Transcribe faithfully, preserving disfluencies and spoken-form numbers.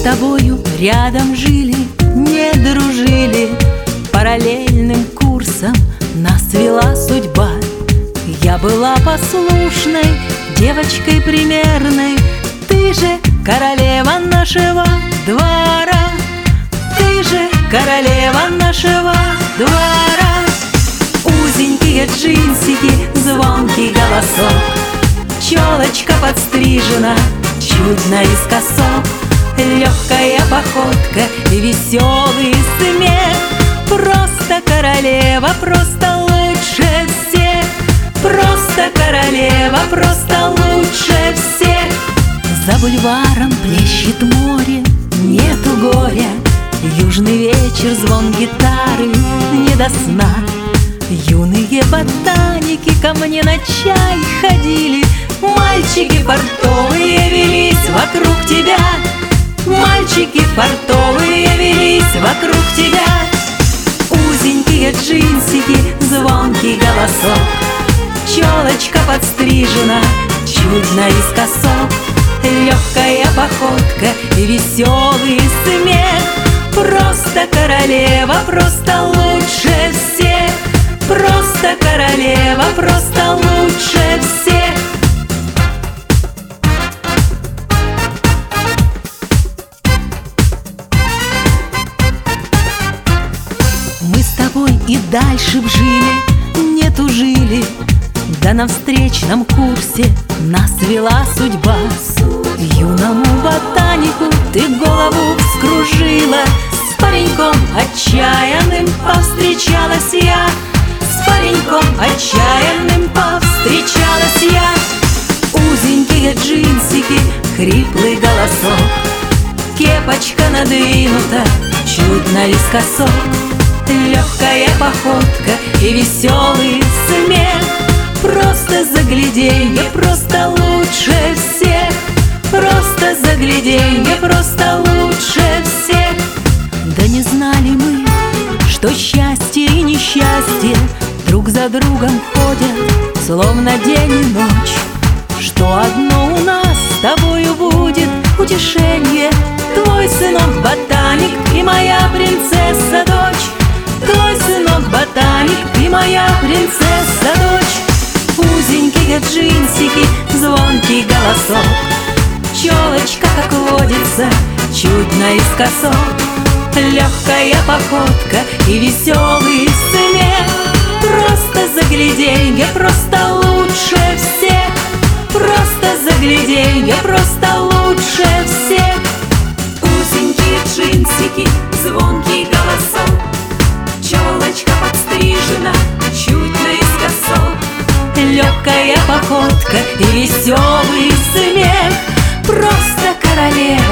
тобою рядом жили, не дружили, параллельным курсом нас вела судьба. Я была послушной, девочкой примерной, ты же королева нашего двора, ты же королева нашего двора. Узенькие джинсики, звонкий голосок, челочка подстрижена чуть наискосок, легкая походка и веселый смех. Просто королева, просто лучше всех, просто королева, просто лучше всех. За бульваром плещет море, нету горя, южный вечер, звон гитары, не до сна. Юные ботаники ко мне на чай ходили, мальчики портовые велись вокруг тебя, мальчики портовые велись вокруг тебя. Узенькие джинсики, звонкий голосок, челочка подстрижена чуть наискосок, легкая походка и веселый смех. Просто королева, просто лучше всех, просто королева, просто лучше всех. Мы с тобой и дальше б жили, не тужили, да на встречном курсе нас вела судьба. Юному ботанику ты голову вскружила, с пареньком отчаянным повстречалась я, с пареньком отчаянным повстречалась я. Узенькие джинсики, хриплый голосок, кепочка надвинута чуть наискосок, легкая походка и веселый смех. Просто загляденье, просто лучше всех, просто загляденье, просто лучше всех. Да не знали мы, что счастье и несчастье друг за другом ходят, словно день и ночь. Что одно у нас с тобою будет утешение, твой сынок ботаник и моя принцесса дочь, твой сынок ботаник и моя принцесса дочь. Узенькие джинсики, звонкий голосок, челочка, как водится, чуть наискосок, легкая походка и веселый смех. Просто загляденье, просто лучше всех, просто загляденье, просто лучше всех. Узенькие джинсики, звонкий голосок, челочка подстрижена чуть наискосок, легкая походка и веселый смех. Просто королева,